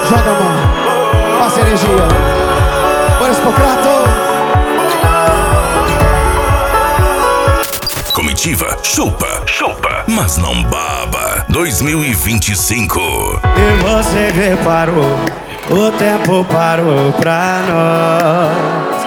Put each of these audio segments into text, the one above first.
Joga, mano. Passa energia. Bora, Espocrato. Comitiva, chupa, mas não baba. 2025. E você reparou, o tempo parou pra nós.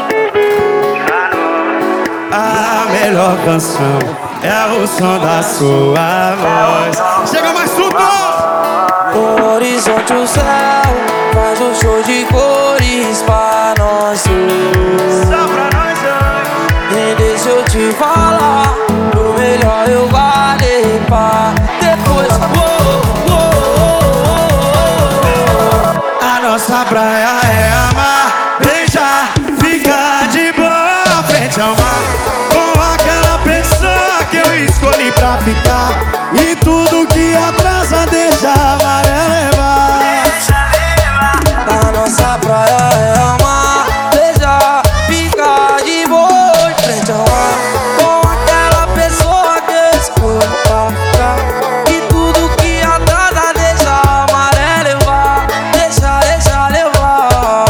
A melhor canção é o som da sua voz. Chega mais tudo! No horizonte o céu faz um show de cores pra nós dois. Só pra nós dois. E deixa eu te falar, o melhor eu guardei pra depois. A nossa praia é amar, beijar, ficar de boa frente ao mar, com aquela pessoa que eu escolhi pra ficar. E tudo que atrasa deixa a maré levar. A nossa praia é amar, beijar, ficar de boa em frente ao mar, com aquela pessoa que eu escolhi pra ficar. E tudo que atrasa deixa a maré levar. Deixa levar.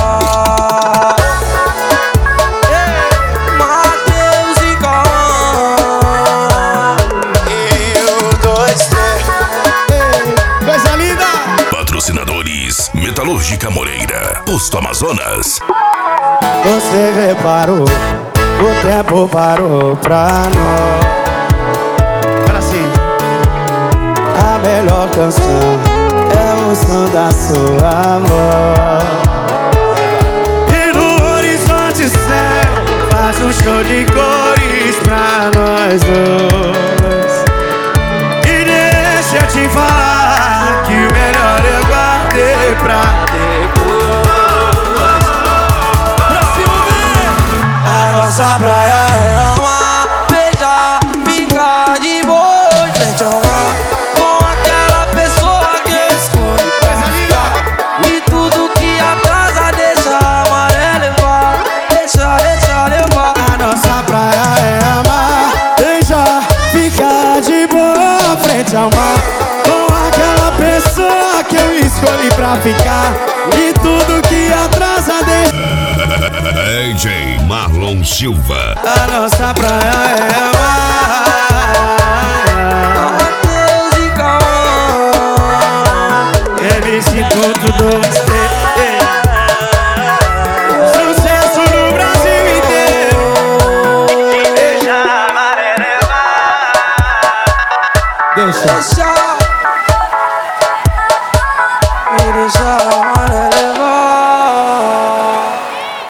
Mateus e Cauã, eu dois, três. Coisa linda! Patrocinadores: Metalúrgica Moreira, Posto Amazonas. Você reparou, o tempo parou pra nós. Agora sim. A melhor canção é o som da sua voz. E no horizonte céu faz um show de cores pra nós dois. E deixa eu te falar que o melhor eu guardei pra depois. A nossa praia é Amar, beijar, ficar de boa em frente ao mar, com aquela pessoa que eu escolhi pra ficar. E tudo que atrasa deixa a maré levar. Deixa levar. A nossa praia é amar, beijar, ficar de boa frente ao mar, com aquela pessoa que eu escolhi pra ficar. E tudo que atrasa deixa. DJ Marlon Silva. A nossa praia é amar. Mateus e Cauã, MC Tudo dois.